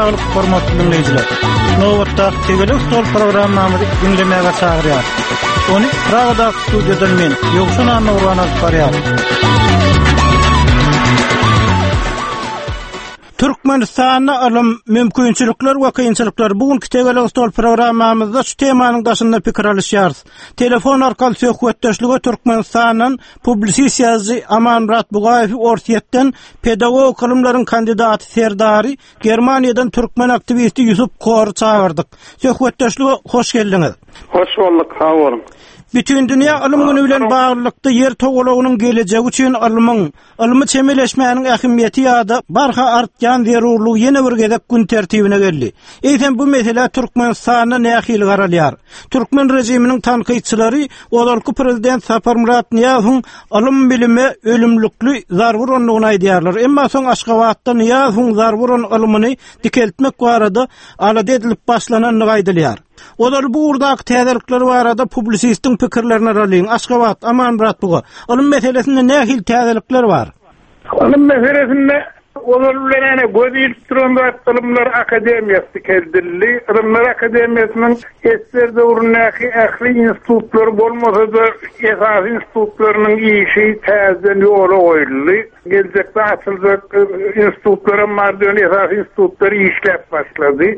saglyk hormatly dinleyijiler. Nowatda Tegele Stol programmamyzy dinlemäge çagyrýar. Ony Pragada studiýadan men Ýogşan Nurwan alýar. Türkmenistan'a alym mümkinçilikler we kynçylyklar bugünkü Tegele Stol programmamyzda şu temanyň daşynda pikir alýarys. Telefon arkaly söhbetdeşlige Türkmenistan'ın publisisiýasy Amanrat Bugaýew Orsiýetden pedagog ilmleriň kandidaty Serdary Germaniýadan türkmen aktivisti Ýusup Kory çağırdyk. Söhbetdeşlige hoş geldiňiz. Hoş bulduk, sağ olun. Bütün dünya alym güni bilen baglykda yer togalagynyň gelejegi üçin alymy çemeleşmäniň ähmiýeti ýa-da barha artýan zerurlygy ýene bir gezek gün tertibine geldi. Eýsem bu mesele Türkmenistanyň nähili garalýar. Türkmen rejiminiň tanqytçylary olarky prezident Sapar Murat Niýazowyň alym bilime ölümlükli zarwur onlugyny aýdýarlar. Emma soň Aşgabatda Niýazowyň zarwur alymyny dikeltmek barada alada edilip başlananyny aýdylýar. Olar bu urdak täzelikleri barada publisistin pikirlerini aralýan. Aşgabat, Amanrat buga. Alym meselesinde nähili täzelikler bar? Alym meselesinde olar bilen gözüýüp duran alymlar akademiýasy keldirli. Alymlar akademiýasynyň esser döwründäki ähli institutlar bolmasa-da esas institutlarynyň işi täzeden ýola goýuldy. Gelecekde açyljak institutlara mardyň esas institutlar işläp başlady.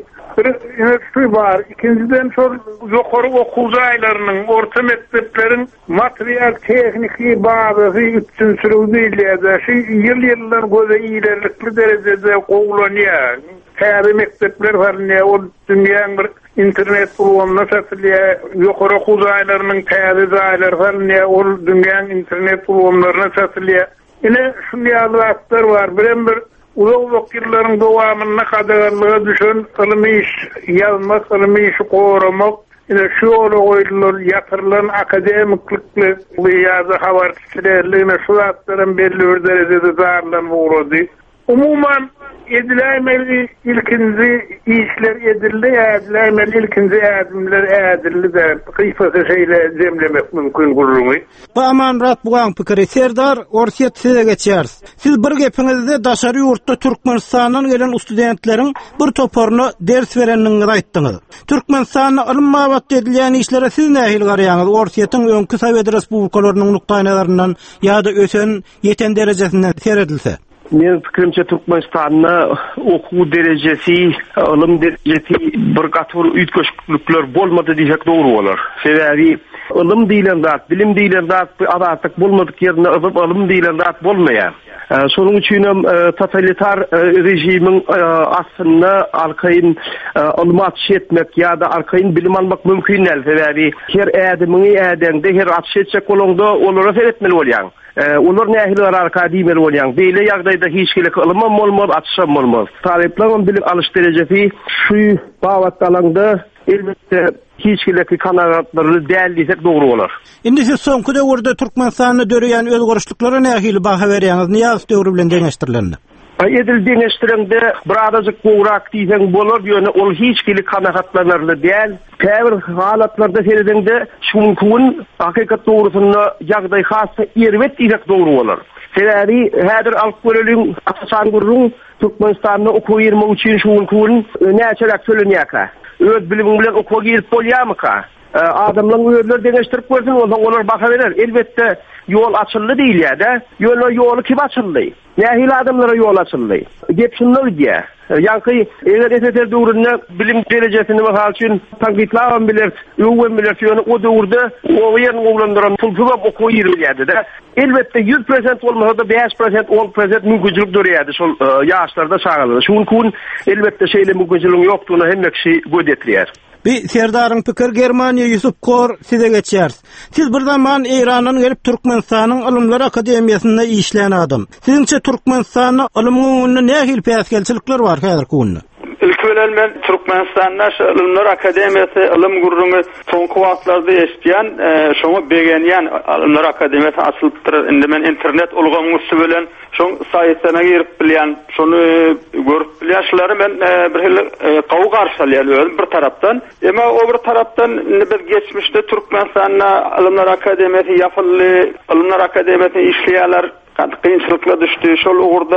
Bir var. İkinciden şol ýokary okul jaýlarynyň, orta mektepleriň material tehniki bazasy üçin sürüldürýär. Ýyl-ýyllar göze ilerlikli derejede gowlanýar. Täze mektepler barny, o dünýäň bir internet programyna satylýar. Ýokary okul jaýlarynyň täze jaýlary barny, o dünýäň internet programlaryna satylýar. Ine şunday alwatlar var. Bir uzak yılların dowamyna kadarlyga düşen ılmy iş ýazmak, ılmy iş goramak, şu ýola goýulan ýatyrylan akademiklikle ýa-da habarçylygyna şu zatlaryň belli bir derejede zarlan urady. Umuman edilämeli ilkinji işler edildi, edilämeli ilkinji ädimler ädildi de kıyfasy şeýle jemlemek mümkin gurulmy. Bu Amanrat bugaň pikiri Serdar Orsiýet size geçýär. Siz bir gepiňizde daşary ýurtda Türkmenistanyň gelen studentleriň bir toparyny ders berenligiňi aýtdyňyz. Türkmenistanyň alymmabat edilýän işlere siz nähili garaýaňyz? Orsiýetiň öňkü Sowet Respublikalarynyň nukdaý nazaryndan ýa-da ösen ýeten derejesinden seredilse? Men pikirimçe Türkmenistan'da okuw derejesi, ilm derejesi bir gator üýtgeçlikler bolmady diýsek dogry bolar. Sebäbi ilm diýilen zat, bilim diýilen zat adatlyk bolmadyk ýerine ilm diýilen zat bolmaýar. Şonuň üçin hem totalitar rejimiň aslynda arkaýyn ilmat şetmek ýa-da arkaýyn bilim almak mümkin näl. Sebäbi her ädimiň ädende her atşetjek bolanda olara seretmeli bolýan. Olar nähili arkadimel bolýan. Beýle ýagdaýda hiç kile ilmam bolmaz, atşam bolmaz. Taleplerin bilim alış derecesi şu bawatlanda elbette hiç kile kanagatları däl diýsek dogry bolar. Indi siz soňky döwürde Türkmenistanyny döreýän özgörüşliklere nähili baha berýäňiz? Niýe döwrü bilen deňeşdirilendi? Edil deňeşdirende bir arazık gowrak diýsen bolar, ýöne ol hiç kile kanagatlanarly däl. Käbir halatlarda seredende şunkun hakykat dogrusyna ýagdaý hassa erwet diýsek dogry bolar. Sebäbi häzir alyp göreliň asasan gurrun Türkmenistanyň okuw ýermek üçin şunkun näçerak söylenýär. Öz bilimi bilen okuw girip bolýarmyka? Adamlaryň öýler deňeşdirip görsen, olar baha berer. Elbette yol açıldı değil ya da yolu kim açıldı? Nähili adamlara yol açıldı. Gep şundan diýär. Ýa-ki eger eter döwründe bilim derejesini bahal üçin tanqidlawan biler, öwgen biler ýöne o döwürde o ýerni gowlandyran pulsuga okuw ýerlerde de elbette 100% bolmasa da 5% 10% mümkinçilik dörýärdi şol ýaşlarda çağalyr. Şunkun elbette şeýle mümkinçilik ýokdugyna hemme kişi gödetýär. Bir Serdaryň pikir Germaniýa Ýusup Kory size geçýär. Siz bir zaman Iranyň gelip Türkmenistanyň Ilymlar Akademiýasynda işleýän adam. Siziňçe Türkmenistanyň ilmiňinde nähili päsgelçilikler bar häzirki günde? İlk bilen men Türkmenistan'da Ilymlar Akademiýasy ilim gurruny soňky wagtlarda eşitýän, şoňa begenýän Ilymlar Akademiýasy açylypdyr. Indi men internet ulgamysy bilen şoň saýtlaryna girip bilýän, şonu görüp bilýän şolary men bir hili gawy garşylýan bir tarapdan. Emma o bir tarapdan biz geçmişde Türkmenistan'da Ilymlar Akademiýasy ýapyldy, Ilymlar Akademiýasy işleýärler kynçylykla düşdi. Şol ugurda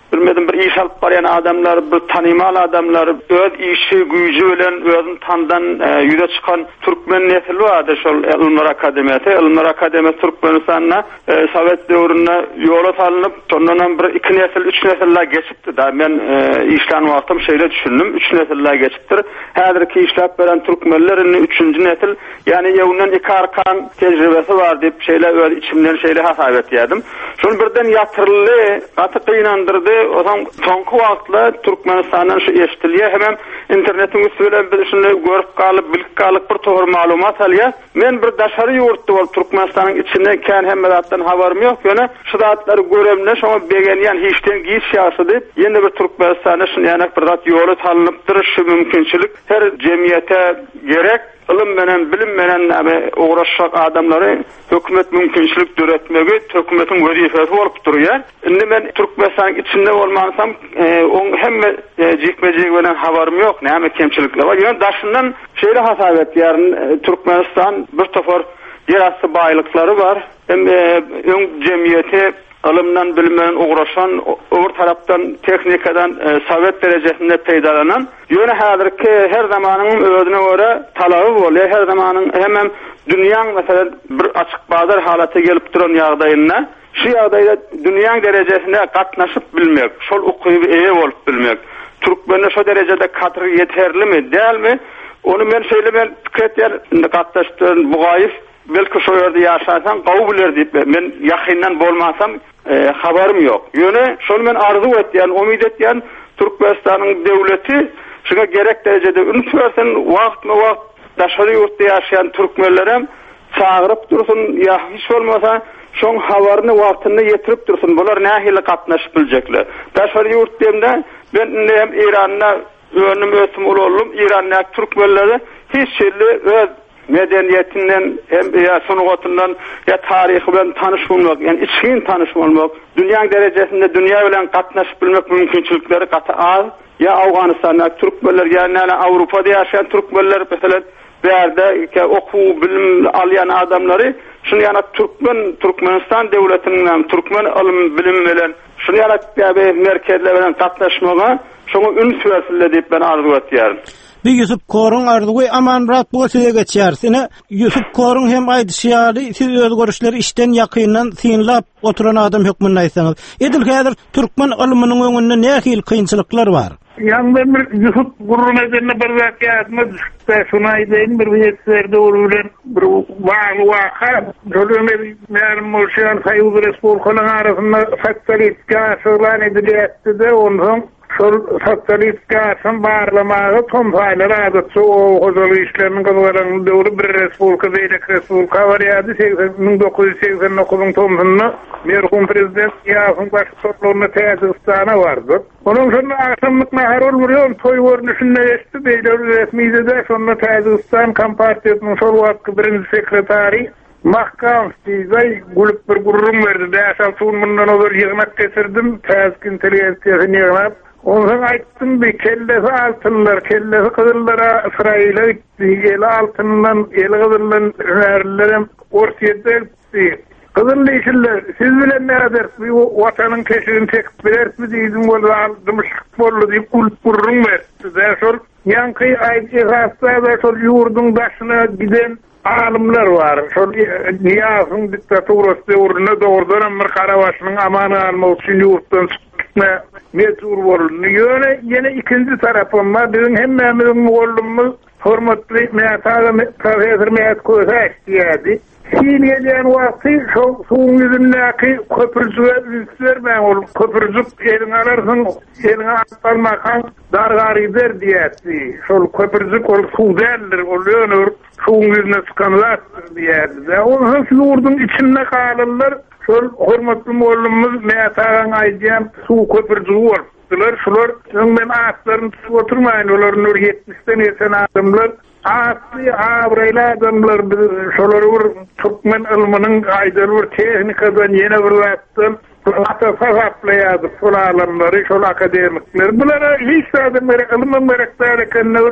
bilmedim bir iş alıp barayan adamlar, bir tanımal adamlar, öz işi güýji bilen özüň tandan ýüze çykan türkmen nesli bardy şol Ilmlar Akademiyasy. Ilmlar Akademiyasy Türkmenistan'a Sovet döwründe ýola salynyp, sondan bir 2 nesil, 3 nesiller geçipdi da men işlän wagtym şeýle düşündüm. 3 nesiller geçipdir. Häzirki işläp beren türkmenlerin 3. nesil, yani ýewnen 2 arkan tejribesi bar diýip şeýle öz içimden şeýle hasap etýärdim. Şol birden ýatyrly, gaty kynandyrdy. Odan soňky wagtla Türkmenistandan şu eşitilýär, hem internetin üstüne biz şunu görüp kalıp, bilip kalıp bir toğru malumat alýar. Men bir daşary ýurtda bolup Türkmenistanyň içinde kän hemme zatdan habarym ýok. Ýöne şu zatlary göremle, şoňa begenýän hiçden giýiş ýaşy diýip, ýene bir Türkmenistanyň şunu ýanak bir zat ýoly tanlypdyr, şu mümkinçilik her jemgyýete gerek. Ilim menen, bilim menen uğraşak adamları hökümet mümkinçilik döretmegi hökümetin wezifesi bolup durýar. Indi men Türkmenistanyň içinde bolmasam, oň hemme jikmejigi bilen habarym ýok, näme kemçilikler bar. Ýöne daşyndan şeýle hasap etýär, Türkmenistan bir topar ýerasty baýlyklary bar. Hem öň jemgyýeti ilimden bilmeden uğraşan, öbür taraftan teknikadan Sovet derejesinde peýdalanan, ýöne häzirki her zamanyň özüne göre talaby bolýar. Her zamanyň hemem dünýäň meselem bir açyk bazar halaty gelip duran ýagdaýynda, şu ýagdaýda dünýäň derejesinde gatnaşyp bilmek, şol ukyby eýe bolup bilmek, türkmenler şu derejede kadr ýeterlimi, dälmi? Onu men şeýle piketler gatnaşdyryn bugaýyp belki şu ýerde ýaşasan gawy biler diýip men ýakyndan bolmasam habarym ýok. Ýöne şol men arzu etýän, umyt etýän Türkmenistanyň döwleti şuňa gerek derejede üns bersin, wagt daşary ýurtda ýaşaýan türkmenlerem çağırıp dursun, ýa hiç bolmasa şoň habaryny wagtyny ýetirip dursun. Bular nähili gatnaşyp biljekler. Daşary ýurt diýende ben hem Iranda önüm ötüm boldum. Iranda türkmenleri hiç şeýle öz medeniyetinden hem ya sunugatından ya tarihi bilen tanışmak, yani içkin tanışmak, dünya derejesinde dünya bilen gatnaşyp bilmek mümkinçilikleri gaty az. Ya Awganistanda türkmenler, yani Awrupada ýaşaýan türkmenler mesela berde oku bilim alýan adamlary şunu ýana Türkmenistan döwletiniň türkmen ilim bilim bilen şunu ýana merkezler bilen gatnaşmaga şoňa üns bersinler diýip ben arzu etýär. Bir Yusuf Korun arzuwy amanrat bu size geçersine. Yusuf Korun hem aýdyşýary, siz öz görüşleri işten ýakyndan synlap oturan adam hökmünde aýtsaňyz. Edil häzir türkmen ilminiň öňünde nähili kynçylyklar bar? Ýa-da bir Yusuf Korun edilne bir wakyatmy düşükde şuna aýdyn, bir ýetlerde urulan bir waka döwleme mälim bolýan Saýyw Respublikasynyň arasynda faktoryka şolan edilýärdi, ondan şol faktoryka barlamagy tompaýlar adatçy o hojaly işleriniň gyzgaran döwri bir respublika beýlek respublika bar ýa-da 1989 tomyny merhum prezident ýa-da baş toplugyna Täzistana bardy. Onuň şonu aşamlyk näher bolýar, toý görnüşinde ýetdi beýle resmiýde şonu Täzistan Kompartiýasynyň şol wagtky birinji sekretary Mahkam Stizay gulup bir gurrum berdi. Däşal sunmundan olur ýygnak getirdim, täzki intelligensiýasyny ýygnap. Ondan aýtdym bir kellesi altynlar, kellesi gyzyllara Israýile gitdi, altyndan, gyzyldan närilerim ortaýda gitdi. Gyzyl işler, siz bilen näder bu watanyň keşigini tekip berermi diýdim, bolar dymyşyk boldy diýip gurrum berdi. Däşol ýanky aýtjysa şol ýurdun başyna giden alimler var. Şol Niýazyň diktaturasy döwründe dogrudan bir Karabaşynyň amany almak üçin ýurtdan çykma mecbur boldy. Ýöne ikinji tarapym var. Bizim hemmemiziň gollumyz hormatly professor Mehmet Köse diýdi. Siniýeden wagty şol suwun ýüzündäki köpürjüge üstlermän ol köpürjük elin alarsyň, elin atmalmakan dargarydyr diýdi. Şol köpürjük ol suwdandyr, ol ýönür suwun ýüzüne çykanlardyr diýdi. Onuň ýurdun içinde galanlar şol hormatly mollumyz Mehmet aýdýan suw köpürjügi bar. Şular men atlaryny tutup oturmaýyn, olar nur 70den ýeten adamlar atly abrayla adamlar şolar bir türkmen ilminiň aýdary bir tehnikadan ýene bir wagtdan atafaplaýady şol alamlary, şol akademikler. Bulara hiç adamlar ilmin merakdary kenler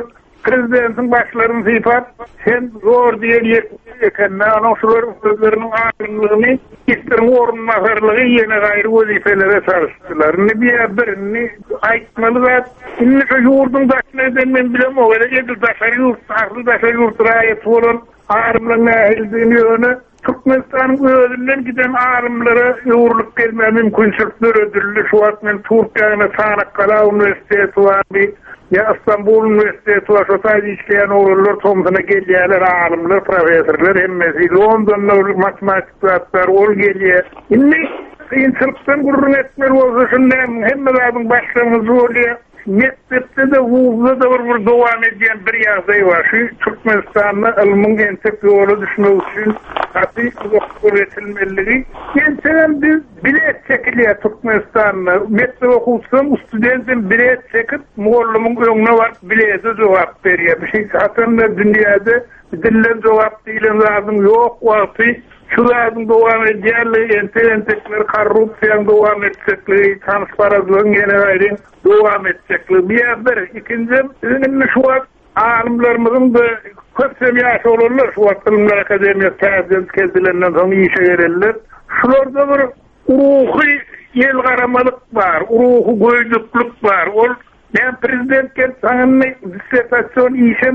prezidentin başlarını sifat, sen zor diye ekenna, ana şuların sözlerinin ağırlığını, isterin orunmakarlığı yine gayrı vazifelere sarıştılar. Ne birini aytmalı zat, inni şu yurdun daşına edenmen bilem o, edil daşarı yurt, aklı daşarı yurt rayet olan ağrımların ahildiğini yönü, Türkmenistan'ın özünden giden ağrımlara yoğurluk gelme mümkünçülükler ödüllü. Şu atmen Türkiye'nin Çanakkale Üniversitesi var, ya İstanbul Üniversitesi var, şu sayıda işleyen oğurlar, Tomson'a geliyorlar, ağrımlar, profesörler, hemmesi, London'da matematikler, ol geliyor. Şimdi kıyınçılıktan gururun etmer olsa şundan, hemmelerin başlarımızı oluyor. Mektepte de, vuzda da bir devam ediyen bir yazay var. Şu Türkmenistan'da ilmin entek yolu düşmek için tabi üretilmeliği. Gençten bir bilet çekiliyor Türkmenistan'da. Mektep okulsun, studentin bilet çekip muallimin önüne var, bilete cevap veriyor. Bir şey zaten de dünyada dillen cevap değilim lazım yok. Vakti şuların devam ediyorlar, entekler, korrupsiyon devam edecekleri, transparazlığın gene gayrı devam edecekleri. Bir haber, ikinci, şu an alimlerimizin de köpsem yaşı olurlar, şu an Ilimler Akademiyası tezgahı kezdilerinden sonra işe verirler. Şularda bir ruhi yel karamalık var, ruhu goyduklık var. Ben prezidentken sana dissertasyon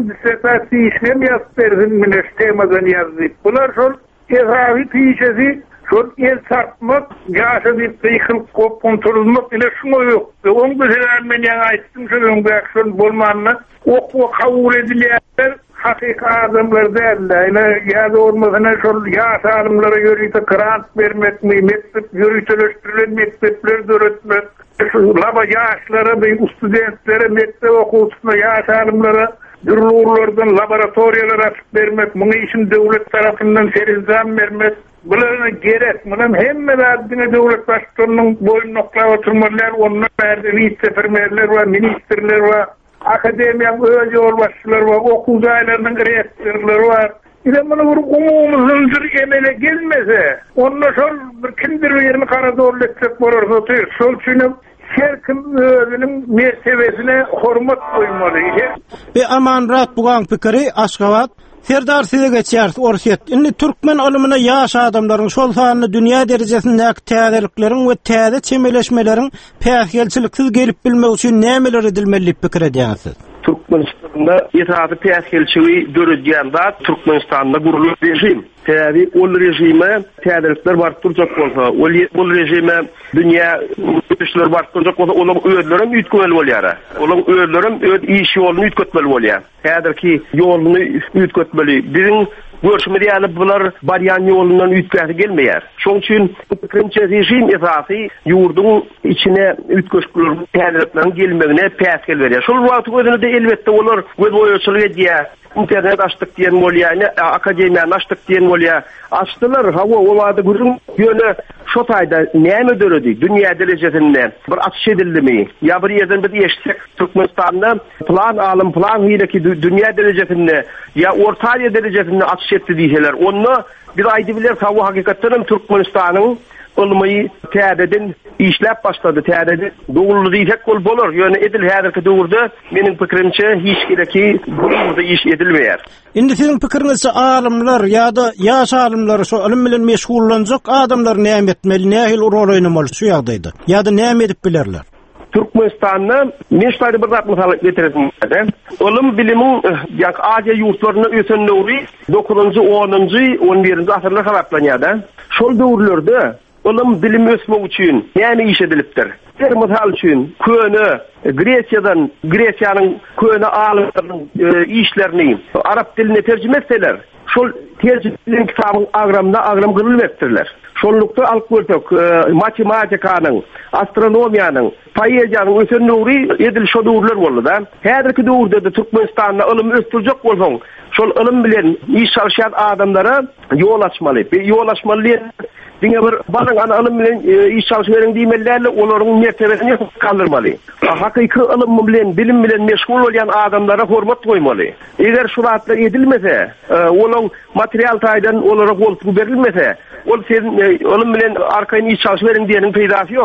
işlem yazdırsın mine temadan yazdık. Bunlar şol ezavi pişesi, şol el sarpmak, yaşa bir kıyıkılık kontrolülmek ile şuna yok. Onun güzel ben yana açtım, şunun bir aksiyon bulmanla oku kabul edilyenler hakiki adamlar derler. Ya da olmasına şol yaş adamlara yürüyte grant vermek mi, mektep yürütülüştürülen mektepler döretmek, laba yaşlara, studentlere, mektep okultusuna, yaş adamlara dürlüğürlerden laboratuvaryalar açıp vermek, bunu için devlet tarafından serizam vermek, bunlarına gerek, bunun hemen adına devlet başkanının boyun noktaya oturmalar, onunla vice-sefermerler var, ministerler var, akademiyan öyle yol başçılar var, okul dairelerinin reaktörleri var. İle bunu bir umumuzundur emele gelmese, onunla şol bir kimdir yerini kara doğru etsek borarsa otuyor. Şol çünkü her kim özünün mertebesine hormat koymalı. Bir aman rahat buğan pikiri Aşgabat, Serdar size geçer orset. Inni Türkmen olumuna yaş adamların şol sahanlı dünya derecesindeki täzeliklerin ve täze çemeleşmelerin päsgelçiliksiz gelip bilmek üçün nämeler edilmeli pikir edýärsiz? Türkmenistan'da itaatı päsgelçiliği dörüdýän zat Türkmenistan'da gurulur rejim. Täze ol rejime täzelikler bartyrjak bolsa, ol rejime dünya güýçleri bartyrjak bolsa, olaň öýlerim üýtgeli bolýar. Olaň öýlerim öýt iş ýoluny üýtgetmeli bolýar. Häzirki ýoluny üýtgetmeli. Biziň görüşmede ýaly bular barýan ýolundan üýtgäsi gelmeýär. Şoň üçin pikrimçe rejim esasy ýurdun içine üýtgeşikler täzeliklerin gelmegine päsgel berýär. Şol wagt gözünde elbetde olar göz boýaçylyk edýär. İnternet açtık diyen bolýa, akademiýany açtyk diyen bolýa. Açdylar, hawa olady gürün ýöne şo taýda näme döredi? Dünya derejesinde bir açyş edildimi? Ya bir ýerden bir eşitsek Türkmenistanda plan alym, plan hileki dünya derejesinde ya orta ýer derejesinde açyş etdi diýseler. Onu bir aýdy biler, hawa hakykatdan Türkmenistanyň olmayı täzeden işläp başlady. Täzeden dogully diýsek bol bolar. Ýöne edil häzirki döwürde meniň pikirimçe hiç gereki bu iş edilmeýär. Indi siziň pikiriňizçe alimler ýa-da ýaş alimler şu ilim bilen meşgullanjak adamlar näme etmeli, nähil rol oynamaly şu ýagdaýda? Ýa-da näme edip bilerler? Türkmenistan'da meşgully bir zat mysal getiresim. Ilim bilimiň ýa Aziýa ýurtlaryna ösenleri 9-njy, 10-njy, 11-nji asyrlar haraplanýar. Şol döwürlerde ilim bilim ösmek üçin näme iş edilipdir? Bir misal üçin köne Gresiýadan, Gresiýanyň köne alimleriň işlerini arap diline terjime etseler, şol terjime kitabyň agram gyrylmapdyrlar. Şonlukda alyp görsek, matematikanyň, astronomiýanyň, poeziýanyň ösenleri edil şo döwürler boldy da. Häzirki döwürde de Türkmenistanda ilim östirjek bolsaň, şol ilim bilen iş çalışan adamlara ýol açmaly. Ýol açmaly. Diňe bir balyň ana ilim bilen iş çalışýaryň diýmellerle olaryň mertebesini kaldyrmaly. Hakyky ilim bilen, bilim bilen meşgul bolýan adamlara hormat goýmaly. Eger şuratlar edilmese, olaň material taýdan olara goltup berilmese, ol sen ilim bilen arkaýyn iş çalışýaryň diýeniň peýdasy ýok.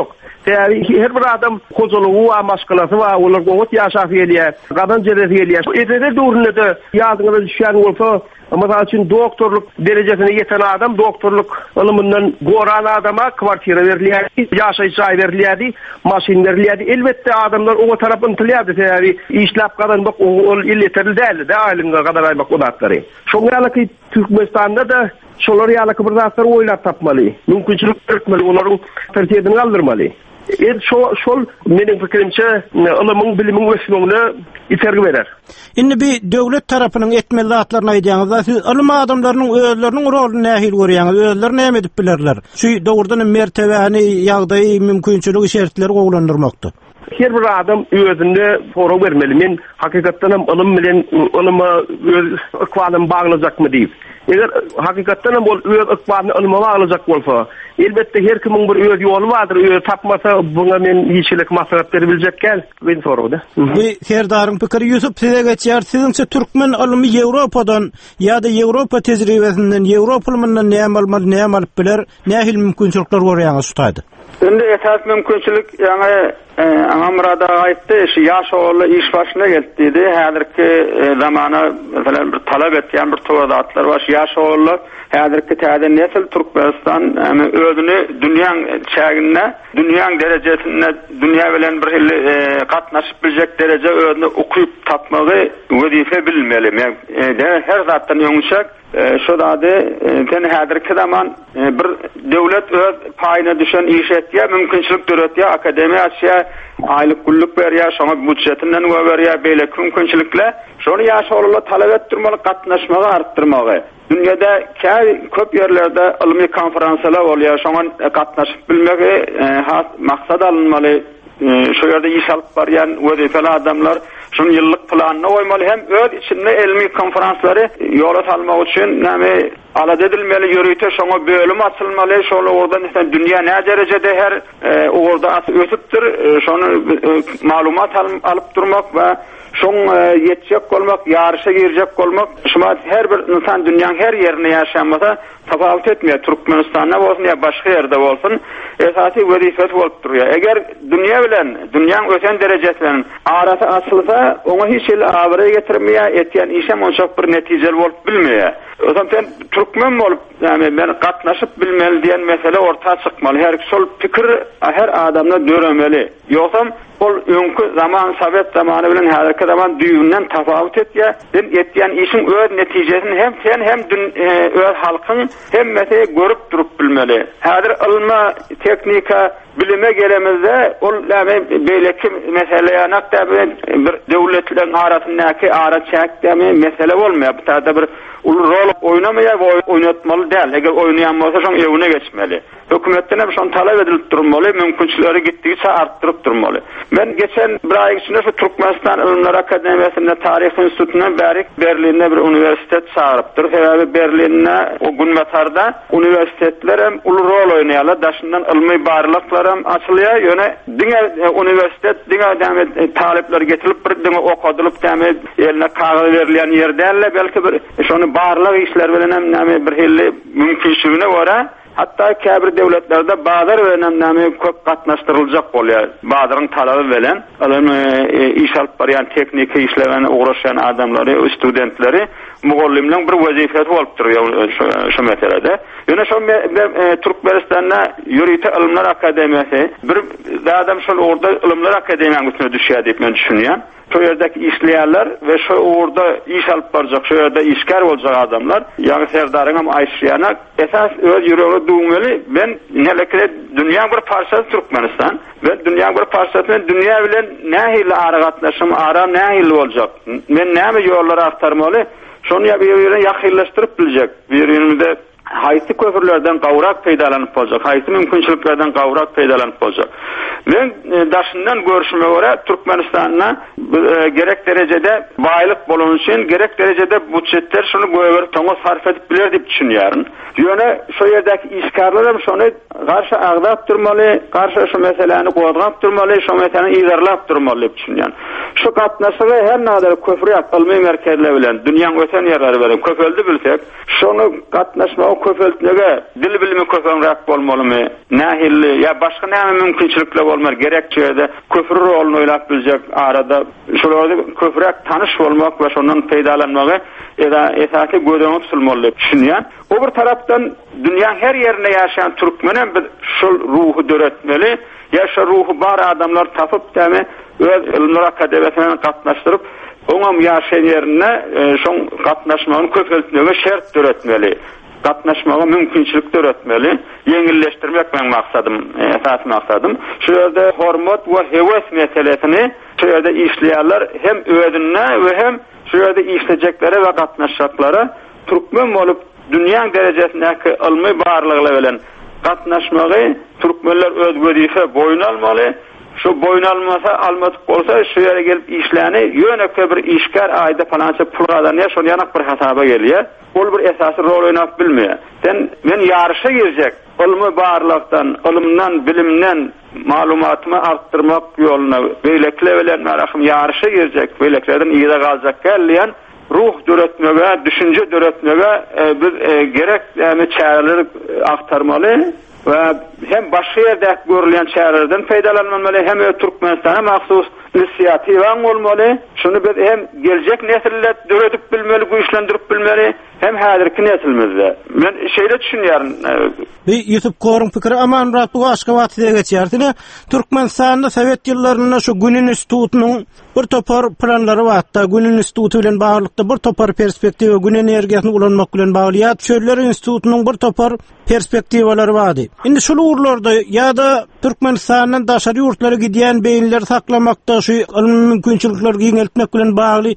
Täbi her bir adam kozuluğu wa maskalasy wa olar gowat ýaşap gelýär. Gadan jeresi gelýär. Etede durunda ýadyňyza düşýän bolsa, mesela için doktorluk derejesine yeten adam doktorluk ilminden goran adama kwartira berilýär, ýaşaýjy berilýär, maşin berilýär. Elbetde adamlar o tarap yntilýar, täbi işläp gadan ol illeterli däl, aýlyňa gadar aýmak odatlary. Şoňalyky Türkmenistanda da şolar ýalyky bir zatlar oýlap tapmaly. Mümkinçilik bermeli, olaryň tertibini aldyrmaly. Şol menin pikirimçe ilmiň bilimiň ösmegine itergi berer. Indi bir döwlet tarapynyň etmeli zatlaryny aýdýaňyzda siz ilim adamlarynyň özleriniň roluny nähil görýäňiz, özleri näme edip bilerler? Şu dogurdan mertebäni, ýagdaýy, mümkinçiligi şertleri gowlandyrmakdy. Her bir adam özünde soru vermeli. Men hakykatdan hem ilim bilen ilyma öz ykbalyny baglanjakmy diýip. Eger hakykatdan hem bol öz ykbalyny ilyma baglajak bolsa, elbetde her kimiň bir öz ýoly bardyr. Öz tapmasa buňa men hiçlik maslahat berebiljekkäl ben soruda. Bu Serdaryň pikiri Ýusup size geçýär. Siziňçe türkmen ilymy Ýewropadan ýa-da Ýewropa tejribesinden, Ýewropa ilminden näme almaly, näme alyp biler, nähil mümkinçilikler görýäňiz şutaýdy. Indi esas mümkinçilik ýa-ni Amrada aýtdy, şu ýaş oğlu iş başına geldi. Häzirki zamana mesela bir talep etýän bir towadatlar var. Ýaş oğlu häzirki täze nesil Türkmenistan özüni dünýäň çägine, dünýäň derejesine, dünýä bilen bir gatnaşyp biljek derejede özüni okuyup tapmagy wezife bilmeli. Her zatdan ýöňüşek şu dady sen häzirki zaman bir döwlet öz paýyna düşen iş etýär, mümkinçilik döretýär, akademiýa açýar, aylyk gulluk berýär, şoňa budjetinden berýär, beýle mümkinçilikler. Şonu ýaş oğullar talep etdirmeli, gatnaşmagy artdyrmagy. Dünyada köp yerlerde ilmi konferanslar bolýar, şoňa gatnaşyp bilmegi maksat alınmaly. Şu yerde iş alıp barýan wezifeli adamlar şunu ýyllyk planyna goýmaly, hem öz içinde ilmi konferansları ýola salmak üçin näme alad edilmeli, ýörüýte şoňa bölüm açylmaly, şol ordan dünýä näme derejede her orada ötüpdir, şonu maglumat alyp durmak we şoň ýetjek bolmak, ýarşa girjek bolmak, şuma her bir insan dünýäň her ýerine ýaşamasa tafawut etmeýär. Türkmenistanda bolsun ýa başga ýerde bolsun, esasy wezifesi bolup durýar. Eger dünýä bilen, dünýäň ösen derejesine bilen arasy açylsa, oňa hiç el awry getirmeýär, etýän işem onçak bir netijeli bolup bilmeýär. Özüm sen türkmen bolup, ýani men gatnaşyp bilmeli diýen mesele ortağa çykmaly. Her şol pikir her adamda döremeli. Ýoksa ol öňkü zaman Sowet zamany bilen häzirki zaman düýünden tafawut etýär. Etýän işiň öz netijesini hem sen hem öz halkyň hem mesele görüp durup bilmeli. Häzir ilmi, teknika, bilime gelemizde ol beýleki meseleýär nakda bir döwletlerin arasyndaky ara çäkdämi mesele bolmaýar. Bu taýda bir rol oynamaýar, oynatmaly däl. Eger oýnaýan bolsa şoň ýöne geçmeli. Hökümetden hem şonu talep edilip durmaly, mümkinçilikleri gitdigiçe artdyryp durmaly. Men geçen bir ay içinde şu Türkmenistan Ilimler Akademiyasında Tarih Enstitüsü'nden Berlin'de bir üniversitet çağırıptır. Sebebi Berlin'de o günbatarda üniversitetler hem ulu rol oynayarlar. Daşından ilmi barlıklar hem açılıyor. Yöne diňe üniversitet, diňe talepler getirilip bir diňe okudulup eline kağıt verilýän ýerde belki bir şonu barlyk işler bilen hem bir hili mümkinçiligine göre hatta käbir devletlerde bazar ve näme köp gatnaşdyryljak bolýar. Bazaryň talaby bilen iş alyp barýan teknik işlegen uğraşan adamlary, studentleri mugallimleň bir wezifesi bolup durýar şu meselede. Ýöne şu Türkmenistanda Ýörüýte Ilimler Akademiýasy bir adam şol orada Ilimler Akademiýasyna üstüne düşýär diýip men düşünýän. Şu yerdeki işleyenler ve şu orada iş alıp baracak, şu yerde işkar olacak adamlar, yani Serdar'ın hem Ayşriyan'a esas öz yüreğine doğmalı. Ben nelekle dünyanın bir parçası Türkmenistan ve dünyanın bir parçası dünya bilen nehirli aragatlaşım, aram nehirli olacak. Ben nehirli yolları aktarmalı, şunu birbirine yakınlaştırıp bilecek. Birbirinde haysi köprülerden gawrak peýdalanıp boljak, haysi mümkinçiliklerden gawrak peýdalanıp boljak. Men daşyndan görüşime göre Türkmenistanda gerek derecede baylık bolun için gerek derecede budjetler şunu göğür toňa sarf edip biler dip düşünýäryn. Ýöne şu ýerdäki işgärler şonu garşy agdap durmaly, garşy şu meseleni gowdap durmaly, şu meseleni ýerlap durmaly dip düşünýän. Şu gatnaşygy her näder köprüýät ilmi merkezler bilen dünýäň öten ýerleri bilen köpeldi bilsek, şonu gatnaşmagy köpeltmege dil bilimi köpelrak bolmalymy? Nähilli ýa başga näme mümkinçilikler bolmar? Gerek ýerde köprü roluny oýlap biljek arada şolary köprek tanış bolmak we şondan peýdalanmagy esasy gödöňüp sulmaly düşünýän. O bir tarapdan dünýäň her ýerinde ýaşaýan türkmenen bir şol ruhu döretmeli. Ýa ruhu bar adamlar tapyp däme öz ilmi akademiýasyna gatnaşdyryp oňam ýaşaýan ýerine şoň gatnaşmagyny köpeltmege şert döretmeli. Gatnaşmaga mümkinçilik döretmeli. Ýeňilleşdirmek men maksadym, esas maksadym. Şu ýerde hormat we heves meselesini şu ýerde işleýärler hem öýdünne we hem şu ýerde işlejekleri we gatnaşaklary türkmen bolup dünýäň derejesindäki ilmi barlygy bilen gatnaşmagy türkmenler öz wezifä boyun almaly. Şu boyun almasa almatyk bolsa şu ýere gelip işläni ýönekde bir işgär aýda palança pullardan ýa şonu ýanak bir hasaba gelýär. Ol bir esasy rol oýnap bilmeýär. Men ýarşa girjek, ilmi barlykdan, ilmden, bilimden malumatymy artdyrmak ýoluna beýlekle bilen marahym ýarşa girjek, beýleklerden ýyda galjak gelýän ruh döretmege, düşünje döretmege biz gerek çäreleri aktarmaly. Ve hem başka yerde görülen çağrılardan faydalanmalı, hem Türkmenistan'a mahsus inisiyatifan olmalı. Şunu biz hem gelecek nesiller döretip bilmeli, güçlendirip bilmeli, hem hazırki nesilmizde. Ben şeyle düşünüyorum. YouTube korun fikri aman rahat bu aşka vatide geçerdi. Türkmenistan'da Sovet yıllarında şu Günün İnstitutu'nun bir topar planları var. Hatta Günün İnstitutu ile bağlılıkta bir topar perspektivi, gün enerjisini kullanmak ile bağlıyat. Şöyler İnstitutu'nun bir topar perspektivaları vardı. Şimdi şu uğurlarda ya da Türkmenistan'ın daşarı yurtları gidiyen beyinleri saklamakta şu mümkünçülükleri giyneltmek ile bağlı.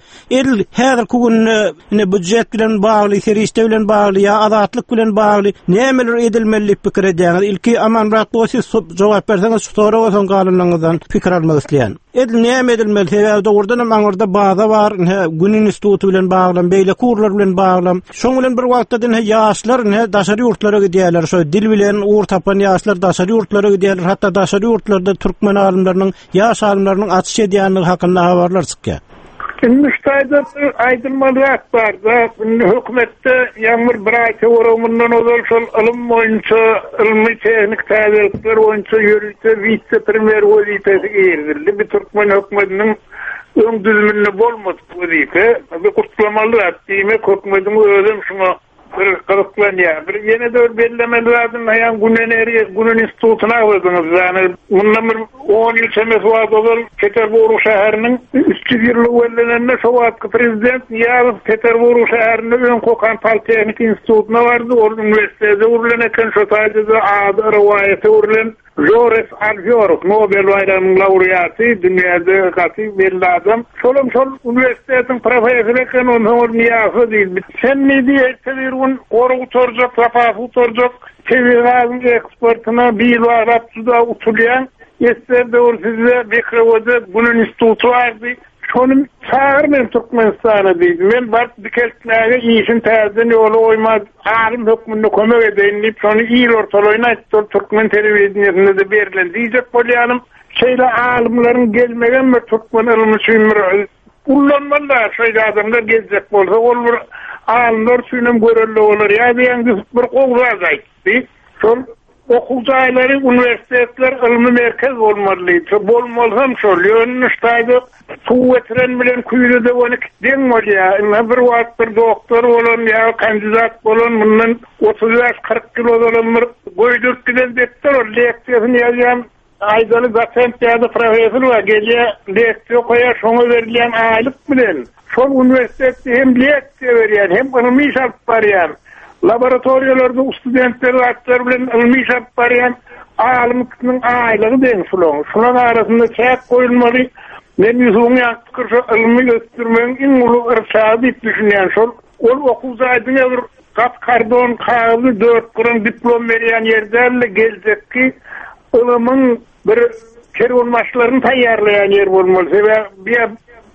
Her kugün budjet ile bağlı, serişte ile bağlı ya azatlık ile bağlı. Ne emeler edilmeli fikir ediyeniz? İlki aman rahat bu siz cevap verseniz sonra o son kalınlarınızdan fikir almak isteyen. Ne edilmeli? Seviyede oradan orada bağda var. Günün İnstitutu ile bağlı, beyle kurlar ile bağlı. Şoň bilen bir wagtda yaşlar daşary ýurtlara gidýärler. Şo dil bilen uğur tapan yaşlar daşary ýurtlara gidýärler. Hatta daşary ýurtlarda türkmen alimlerining, ýaş alimlerining atyş edýänligi hakynda habarlar çykýar. Müştahida aýdylmalyk barda, hökümetde ýaňyr bir aý teoriýamundan ozal ilim boýunça ilmi tehnik täzirlikler boýunça ýürüýte vice premier wezifesi erildi. Bir türkmen hökümetiniň öň düzüminde bolmady wezifä, bir kurtlamalyk diýme hökümetiň özüm şuna bir kılıklanıyor. Bir yine de belirlemelerden ayan Günün İnstitutu'na aldınız. Yani bundan 10 yıl semesi vardı olur. Peterburu şehrinin üstü yırlı verilenlerine Sovatkı prezident yarın Peterburu şehrinin ön kokan Politeknik İnstitutu'na vardı. Orada üniversitede uğurlanırken şu tacıda adı rivayete uğurlan Joris Alfiorov, Nobel bayramının laureatı, dünyada katı belli adam. Şol üniversitetin profesörüken onun niyafı değil. Sen ne diye çevirun, oru utorcak, rapafı utorcak, çevirgazın eksportuna bir Arapçıda utulayan, yester de size Bekrevo'da bunun institutu vardı. Şonu çağırmayın Türkmenistan'a değil. Ben bak dikeltlere işin terzini yolu oymaz. Alim hükmünü kömek edeyim deyip şonu iyi ortalayına açtı. Türkmen televizyonunda da verilen diyecek polyanım. Alimlerin gelmegen ve Türkmen ilmi suyumur. Kullanmalılar şeyde adamlar gezecek olsa olur. Alimler suyunum görürlü olur. Ya diyen bir kovraz aytti. Şonu okulcayları, üniversiteler, ilmi merkez olmalıydı. Bolmalsam şol, yönünüştaydı, su getiren bilen kuyudu da onu kitlen var ya. Bir vakit bir doktor olan ya, kandidat olan, bundan 30-40 kilo olan bir koyduk giden dettir o, leksiyasını yazıyan aydalı doçent ya da profesör var. Gece leksiyo koyar, şonu verilen aylık bilen. Şol üniversitede hem leksiyo veriyen, hem ilmi şart var yani. Laboratoriyalarda studentleri aktar bilen ilmi şart barayan alimlikinin aylığı den şulon. Şunun arasında çek koyulmalı. Men yüzüğünü yaktıkır şu ilmi göstermenin en ulu ırşadı düşünýän şol. Ol okuzaydığına bir kardon kağıdı 4 kurum diplom veriyen yerlerle gelecek ki ilimin bir kervanmaşlarını tayyarlayan yer olmalı. Bir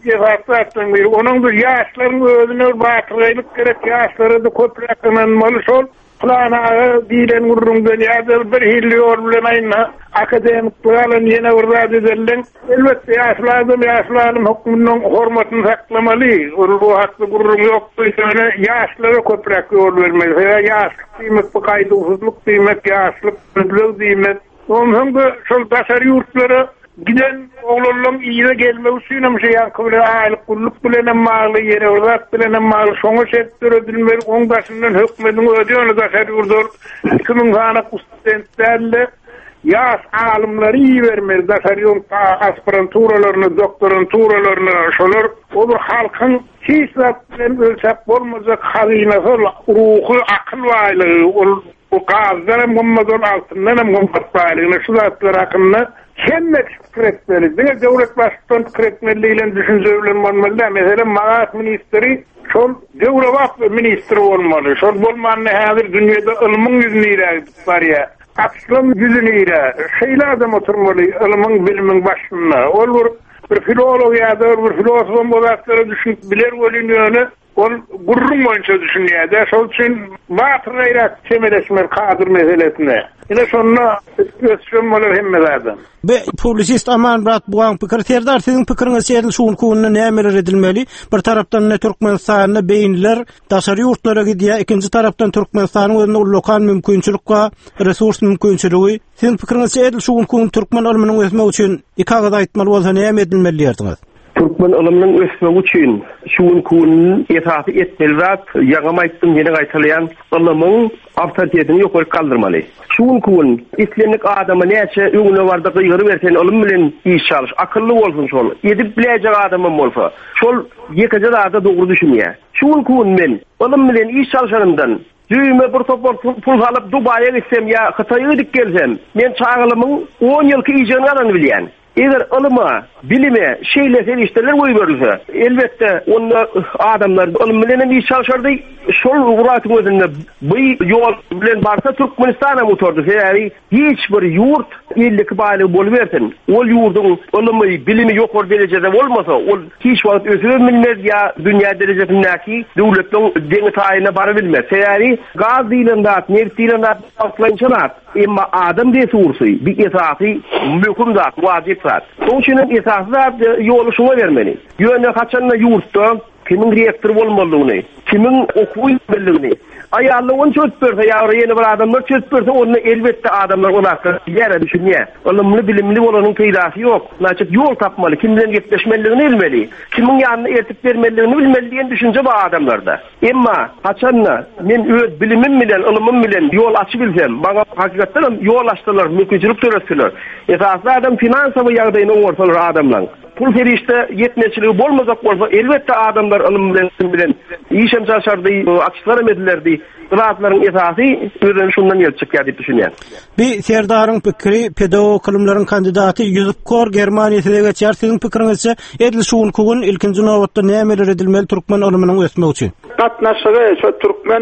gefasatdan bir onun da yaşların özüne batıraylık gerek yaşları da köpreklenmeli şol plana dilen gurrundan ýa-da bir hilli orlanayna akademiklerle yine urad edilen elbette yaşlarım hukmunun hormatını saklamalı. Bu haklı gurrun yoktu. Yaşlara köprek yol vermeli. Yaşlık kıymet, bu kaydısızlık kıymet, yaşlık kıymet kıymet. Onun da şol tasarı yurtları giden oğlum iyiye gelme usulüm şey yankılı aylık kulluk bilen mağlı yere uzak bilen mağlı şonu sektör ödülmeli ondaşından hükmedin ödüyoruz tasarı yurdur. Kimin hana kustentlerle yaş alimleri iyi vermeli. Tasarı aspiranturalarını, doktoranturalarını şolar olur halkın hiç zaten ölçek olmayacak hazinası ruhu akıl varlığı o kazlarım Muhammed'un altından Muhammed varlığını şu zatlar hakkında kenmek kretmeli. Dine devlet baştan kretmeliyle düşüncelerle olmalı. Mesela Mağaz Ministeri şol devlet ministri olmalı. Şol bolmanı hazır dünyada ilmin yüzünü var ya. Aslın yüzünü şeyle adam oturmalı. Ilmin bilimin başına. Olur bir filolog ya da bir filosofun bozacakları düşünüp bilir ölünüyorunu ol gurrun boyunca düşünüyor da şol için batırayrak çemeleşmek kadir meselesine. Yine sonra ösünmeler hemmelerden. Be publisist Aman Brat buğan pikir terdar sizin pikiriniz edil şuun kuğununa nämeler edilmeli? Bir taraftan ne Türkmenistan'a beyinler daşary yurtlara gidiyor, ikinci taraftan Türkmenistan'ın özüne lokal mümkünçülükka, resurs mümkünçülüğü. Sizin pikiriniz edil şuun kuğun Türkmen ölümünün ösme için ikagada aitmalı olsa näme edilmeli ýerdiniz? Türkmen ölümünün ösme için şuun kuğunun esası etmelirat, yaňa aýtdym ýene gaýtalayan ölümün awtoritetini ýokary kaldyrmaly. Şuun kuğun islenlik adama näçe öňüne barda gyýry bersen ölüm bilen iş çalyş, akylly bolsun şol. Edip biläjek adamym bolsa, şol ýekide da dogry düşünýär. Şuun kuğun men ölüm bilen iş çalşanymdan düýme bir topar pul alyp Dubaýa gitsem ýa Hytaýa gidip gelsem, men çağılymyň 10 ýylky iýjyny garany bilýän. Eger ilyma, bilime, şeyle serişlerler oy verilse, elbette onda adamlar ilim bilen iş çalışardy. Şol uğratın özünde bu yol bilen barsa Türkmenistan'a motordu. Yani hiç bir yurt illik baýly bolup bersin. Ol yurdun ilimi, bilimi ýokary derejede bolmasa, ol hiç wagt özüne bilmez ya dünýä derejesindäki döwletden deňi taýyna bary bilmez. Yani gaz diýilende, neft diýilende atlançylar. Emma adam resursu, bir esasy möhüm zat, wajyp zat. Şoň üçin esasy zat ýoly şoňa bermeli. Ýöne haçanla ýurtda kimin reaktor bolmalygyny, kimin okuwy bildigini, aýaly onu çözüp berse, ýa-da ýene bir adamlar çözüp berse, onu elbette adamlar olakda ýere düşünýär. Ilmli bilimli bolanyň peýdasy ýok. Näçe ýol tapmaly, kim bilen gepleşmeligini bilmeli, kimin ýanyna ertip bermeligini bilmeli diýen düşünje bar adamlarda. Emma haçanla men öz bilimim bilen, ilmim bilen ýol açyp bilsem, maňa hakykatdan ýol açdylar, mümkinçilik töreşdiler. Esasy adam finansawy ýagdaýyny oňorsalar adamlaryň. Pul ferişte yetmeçiligi bolmazak bolsa elbette adamlar ilim bilen işem çalışardy, açıklar emedilerdi. Dılatlaryň esasy özüni şundan ýel çykýar diýip düşünýär. Bir serdaryň pikiri pedagog ilimleriň kandidaty Yusuf Kor Germaniýada geçýär. Siziň pikiриňizçe edil şuun kugun ilkinji nowatda nämeler edilmeli Türkmen ilminiň ösmegi üçin? Gatnaşygy şu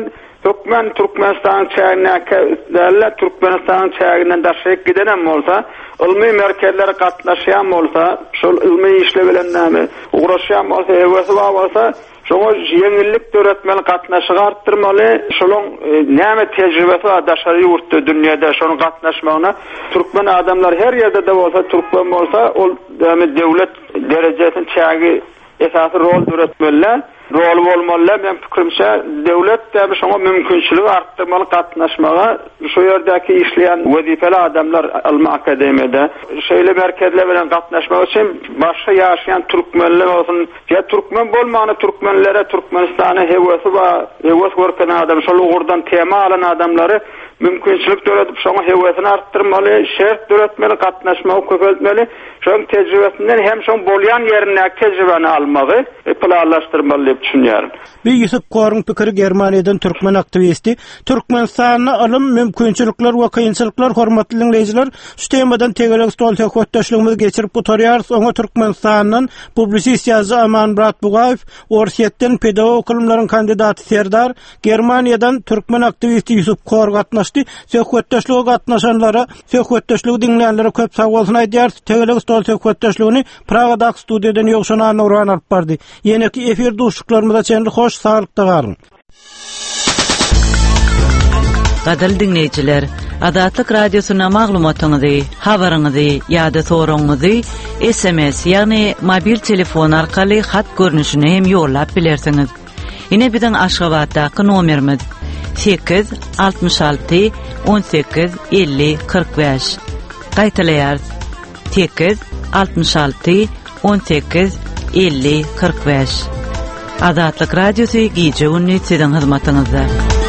Türkmenistan çägine Türkmenistan çäginden daşyp gidenen bolsa, ilmi merkezlere gatnaşýan bolsa, şol ilmi işle bilen näme uğraşýan bolsa, hewesi bolsa, şoňa ýeňillik töretmeli, gatnaşygy artdyrmaly, şolaň näme tejribesi var daşary ýurtda dünýäde şonuň gatnaşmagyna türkmen adamlar her ýerde de bolsa, türkmen bolsa, ol döwlet derejesini çägi esasy rol töretmeli. Rol bolmaly, men pikirimçe döwlet de şoňa mümkinçiligi artdyrmaly, gatnaşmaga şu ýerdäki işleýän wezipeli adamlar ilmi akademiyada şeýle merkezler bilen gatnaşmak üçin başga ýaşaýan türkmenler bolsun, ýa türkmen bolmany türkmenlere Türkmenistana hewesi we hews görken adam şol ugurdan tema alan adamlary mümkinçilik töredip şoňa hewesini artdyrmaly, şert töretmeli, gatnaşmagy köpeltmeli. Şoň tejribesinden hem şoň bolýan ýerine tejribeni almagy planlaşdyrmaly diýip düşünýär. Bir Yusuf Korun pikiri Germaniýadan Türkmen aktivisti, Türkmenistanyň ilim mümkinçilikler we kynçylyklar hormatly dinleýijiler, şu temadan tegelik stol höwretdeşligimizi geçirip oturýarys. Oňa Türkmenistanyň publisist ýazgy Aman Brat Bugaýew, Orsiýetden pedagog ilimleriň kandidaty Serdar, Germaniýadan Türkmen aktivisti Yusuf Kor gatnaşdy. aýdýardy. Söhbetdeşlige gatnaşanlara, söhbetdeşligi dinleýänlere köp sag bolsun aýdýar. Tegeleg stol söhbetdeşligini Pragada studiýadan ýokşana Nurhan alyp bardy. Ýene-ki efir duşluklarymyza çenli hoş sağlykda garyn. Gadal dinleyijiler, Adatlyk radiosyna maglumatyňyzy, habaryňyzy ýa-da soragyňyzy SMS ýagny mobil telefon arkaly hat görnüşine hem ýollap bilersiňiz. Ine biziň Aşgabatdaky nomerimiz 866 18 50 45. Gaýtalaýar 866 18 50 45. Adatlyk radiosy giýje uny siziň hyzmatyňyzda.